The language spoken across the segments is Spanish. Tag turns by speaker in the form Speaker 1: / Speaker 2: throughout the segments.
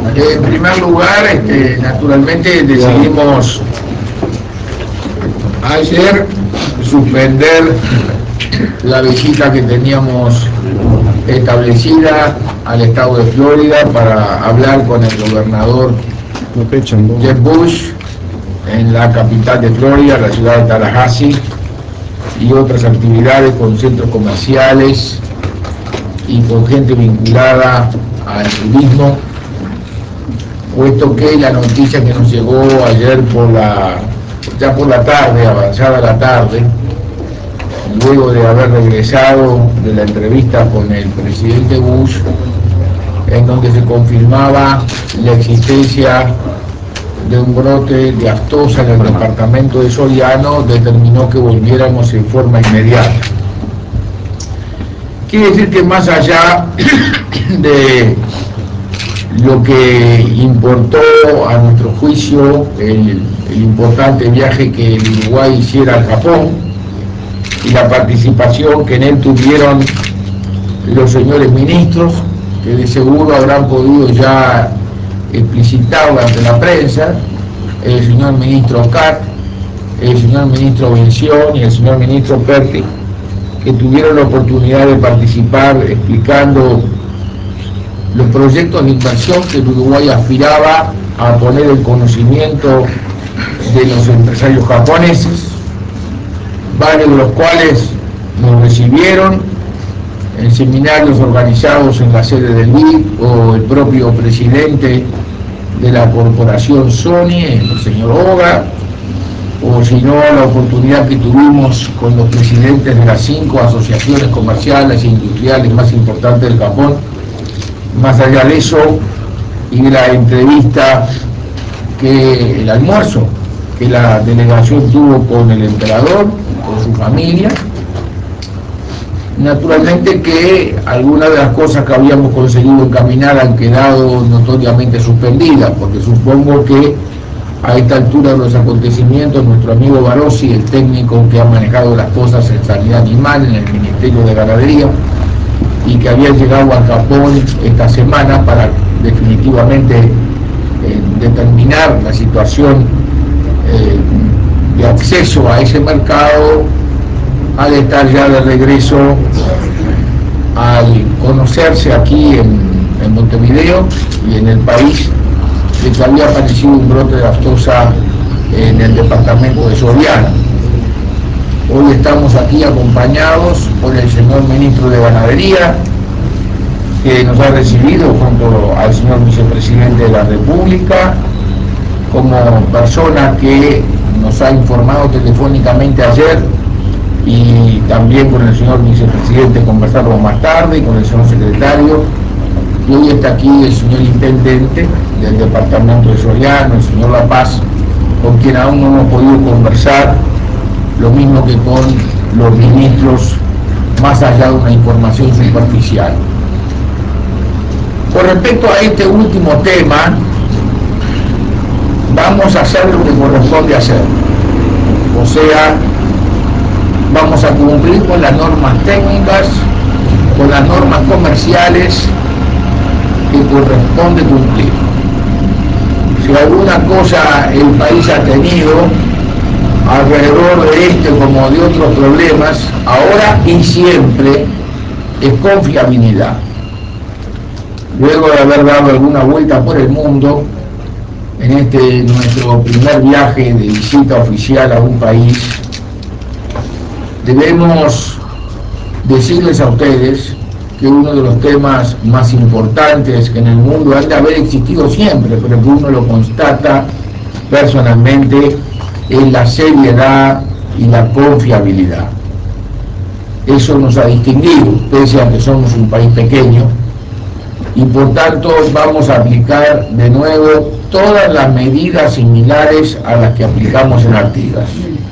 Speaker 1: En primer lugar, naturalmente decidimos ayer suspender la visita que teníamos establecida al estado de Florida para hablar con el gobernador Jeb Bush en la capital de Florida, la ciudad de Tallahassee, y otras actividades con centros comerciales y con gente vinculada al turismo, puesto que la noticia que nos llegó ayer ya por la tarde, avanzada la tarde, luego de haber regresado de la entrevista con el presidente Bush, en donde se confirmaba la existencia de un brote de aftosa en el departamento de Soriano, determinó que volviéramos en forma inmediata. Quiere decir que más allá de lo que importó a nuestro juicio el importante viaje que el Uruguay hiciera al Japón y la participación que en él tuvieron los señores ministros, que de seguro habrán podido ya explicitarlo ante la prensa, el señor ministro Kac, el señor ministro Bención y el señor ministro Perti, que tuvieron la oportunidad de participar explicando los proyectos de inversión que el Uruguay aspiraba a poner en conocimiento de los empresarios japoneses, varios de los cuales nos recibieron en seminarios organizados en la sede del BID, o el propio presidente de la corporación Sony, el señor Oga, o si no, la oportunidad que tuvimos con los presidentes de las 5 asociaciones comerciales e industriales más importantes del Japón. Más allá de eso, y de la entrevista, el almuerzo que la delegación tuvo con el emperador, con su familia, naturalmente que algunas de las cosas que habíamos conseguido encaminar han quedado notoriamente suspendidas, porque supongo que a esta altura de los acontecimientos, nuestro amigo Barossi, el técnico que ha manejado las cosas en sanidad animal en el Ministerio de Ganadería, y que había llegado a Japón esta semana para definitivamente determinar la situación de acceso a ese mercado, ha de estar ya de regreso al conocerse aquí en Montevideo y en el país de que había aparecido un brote de aftosa en el departamento de Soriano. Hoy estamos aquí acompañados por el señor ministro de Ganadería, que nos ha recibido junto al señor vicepresidente de la República, como persona que nos ha informado telefónicamente ayer, y también con el señor vicepresidente conversarlo más tarde, y con el señor secretario. Y hoy está aquí el señor intendente del departamento de Soriano, el señor La Paz, con quien aún no hemos podido conversar, lo mismo que con los ministros, más allá de una información superficial. Con respecto a este último tema, vamos a hacer lo que corresponde hacer, o sea, vamos a cumplir con las normas técnicas, con las normas comerciales que corresponde cumplir. Si alguna cosa el país ha tenido alrededor de este como de otros problemas, ahora y siempre, es confiabilidad. Luego de haber dado alguna vuelta por el mundo, en nuestro primer viaje de visita oficial a un país, debemos decirles a ustedes que uno de los temas más importantes que en el mundo han de haber existido siempre, pero que uno lo constata personalmente, es la seriedad y la confiabilidad. Eso nos ha distinguido, pese a que somos un país pequeño, y por tanto vamos a aplicar de nuevo todas las medidas similares a las que aplicamos en Artigas.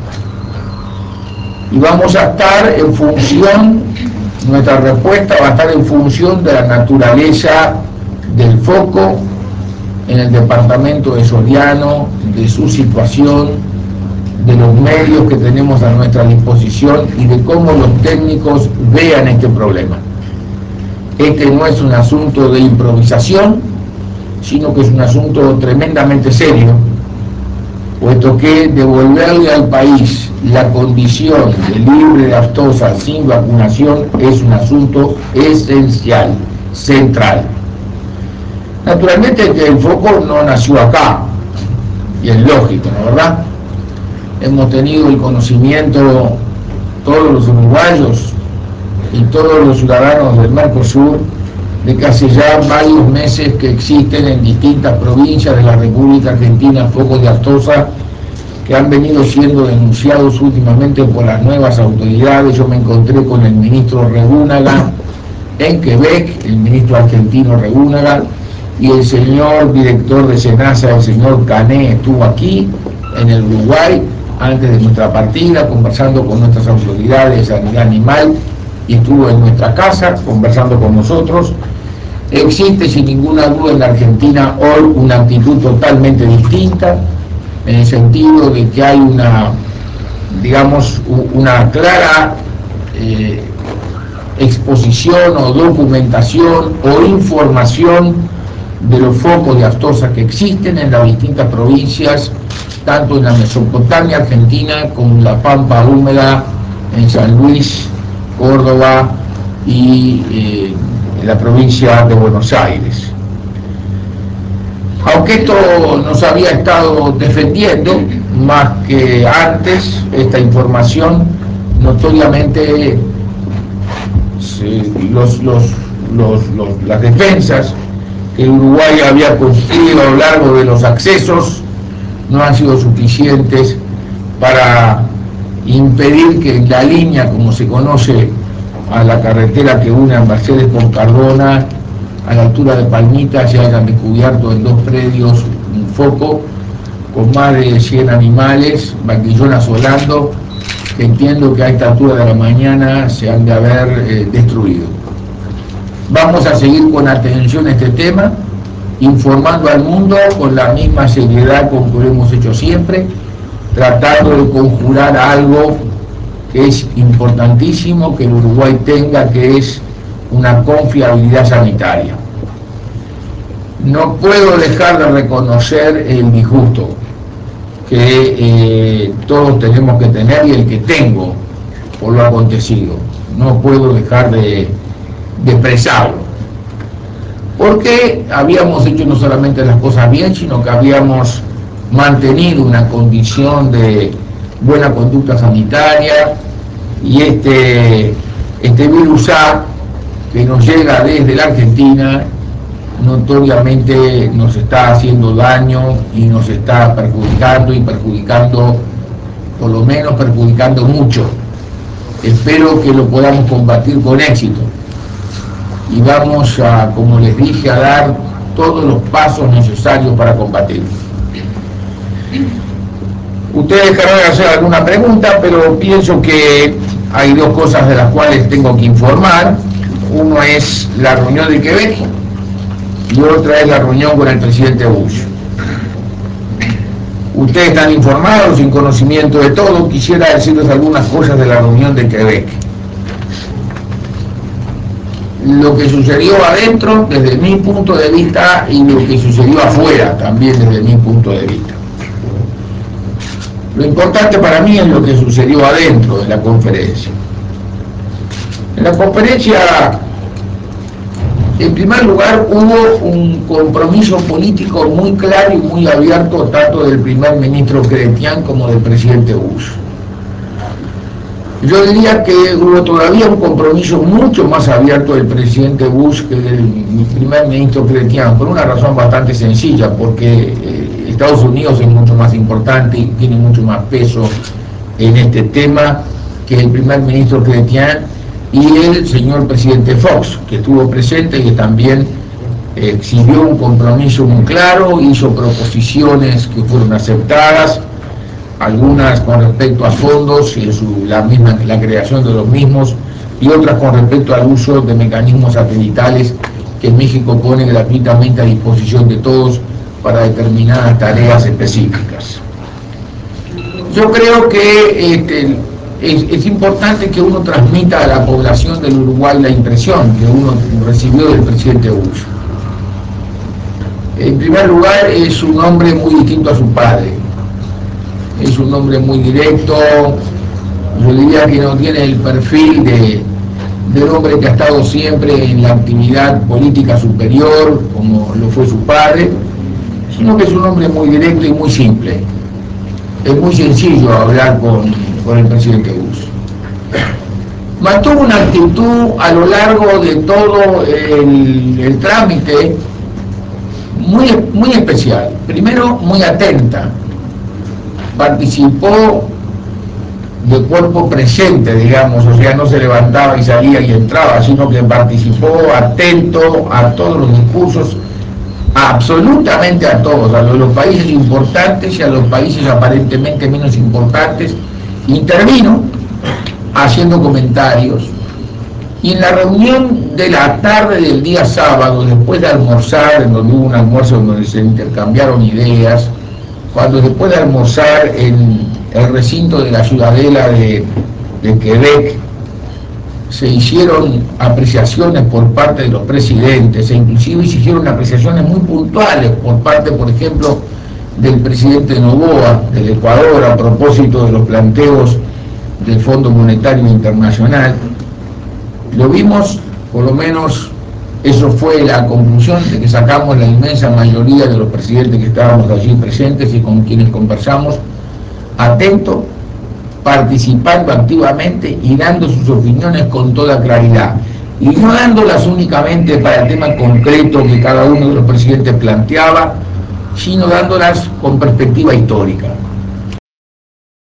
Speaker 1: Y vamos a estar en función, nuestra respuesta va a estar en función de la naturaleza del foco en el departamento de Soriano, de su situación, de los medios que tenemos a nuestra disposición y de cómo los técnicos vean este problema. Este no es un asunto de improvisación, sino que es un asunto tremendamente serio, puesto que devolverle al país la condición de libre de aftosa sin vacunación es un asunto esencial, central. Naturalmente que el foco no nació acá, y es lógico, ¿no verdad? Hemos tenido el conocimiento, todos los uruguayos y todos los ciudadanos del Mercosur, de que hace ya varios meses que existen en distintas provincias de la República Argentina focos de aftosa que han venido siendo denunciados últimamente por las nuevas autoridades. Yo me encontré con el ministro Regúnaga en Quebec, el ministro argentino Regúnaga, y el señor director de SENASA, el señor Cané, estuvo aquí en el Uruguay antes de nuestra partida, conversando con nuestras autoridades de sanidad animal, y estuvo en nuestra casa conversando con nosotros. Existe sin ninguna duda en la Argentina hoy una actitud totalmente distinta, en el sentido de que hay una, digamos, una clara exposición o documentación o información de los focos de aftosa que existen en las distintas provincias, tanto en la Mesopotamia argentina como en la Pampa húmeda, en San Luis, Córdoba y en la provincia de Buenos Aires. Aunque esto nos había estado defendiendo más que antes, esta información notoriamente las defensas que Uruguay había construido a lo largo de los accesos no han sido suficientes para impedir que en la línea, como se conoce a la carretera que une a Mercedes con Cardona, a la altura de Palmita, se hayan descubierto en 2 predios un foco con más de 100 animales, vaquillonas volando, que entiendo que a esta altura de la mañana se han de haber destruido. Vamos a seguir con atención este tema, informando al mundo con la misma seriedad con que lo hemos hecho siempre, tratando de conjurar algo que es importantísimo que el Uruguay tenga, que es una confiabilidad sanitaria. No puedo dejar de reconocer el disgusto que todos tenemos que tener y el que tengo por lo acontecido. No puedo dejar de expresarlo, porque habíamos hecho no solamente las cosas bien, sino que habíamos mantenido una condición de buena conducta sanitaria, y este virus A que nos llega desde la Argentina notoriamente nos está haciendo daño y nos está perjudicando, y perjudicando, por lo menos perjudicando mucho. Espero que lo podamos combatir con éxito y vamos a, como les dije, a dar todos los pasos necesarios para combatirlo. Ustedes dejarán hacer alguna pregunta, pero pienso que hay 2 cosas de las cuales tengo que informar. Uno es la reunión de Quebec y otra es la reunión con el presidente Bush. Ustedes están informados, sin conocimiento de todo. Quisiera decirles algunas cosas de la reunión de Quebec. Lo que sucedió adentro desde mi punto de vista y lo que sucedió afuera también desde mi punto de vista. Lo importante para mí es lo que sucedió adentro de la conferencia. En la conferencia, en primer lugar, hubo un compromiso político muy claro y muy abierto, tanto del primer ministro Chrétien como del presidente Bush. Yo diría que hubo todavía un compromiso mucho más abierto del presidente Bush que del primer ministro Chrétien, por una razón bastante sencilla, porque Estados Unidos es mucho más importante y tiene mucho más peso en este tema que el primer ministro Chrétien y el señor presidente Fox, que estuvo presente y que también exhibió un compromiso muy claro, hizo proposiciones que fueron aceptadas, algunas con respecto a fondos y la creación de los mismos, y otras con respecto al uso de mecanismos satelitales que México pone gratuitamente a disposición de todos para determinadas tareas específicas. Yo creo que es importante que uno transmita a la población del Uruguay la impresión que uno recibió del presidente Bush. En primer lugar, es un hombre muy distinto a su padre. Es un hombre muy directo, yo diría que no tiene el perfil del hombre que ha estado siempre en la actividad política superior, como lo fue su padre, sino que es un hombre muy directo y muy simple. Es muy sencillo hablar con el presidente Bush. Mantuvo una actitud a lo largo de todo el trámite muy especial. Primero, muy atenta. Participó de cuerpo presente, digamos, o sea, no se levantaba y salía y entraba, sino que participó atento a todos los discursos, absolutamente a todos, a los países importantes y a los países aparentemente menos importantes. Intervino haciendo comentarios, y en la reunión de la tarde del día sábado, después de almorzar, en donde hubo un almuerzo donde se intercambiaron ideas, cuando después de almorzar en el recinto de la ciudadela de Quebec, se hicieron apreciaciones por parte de los presidentes, e inclusive se hicieron apreciaciones muy puntuales por parte, por ejemplo, del presidente Noboa del Ecuador a propósito de los planteos del Fondo Monetario Internacional. Lo vimos, por lo menos eso fue la conclusión de que sacamos la inmensa mayoría de los presidentes que estábamos allí presentes y con quienes conversamos, atento, participando activamente y dando sus opiniones con toda claridad. Y no dándolas únicamente para el tema concreto que cada uno de los presidentes planteaba, sino dándolas con perspectiva histórica.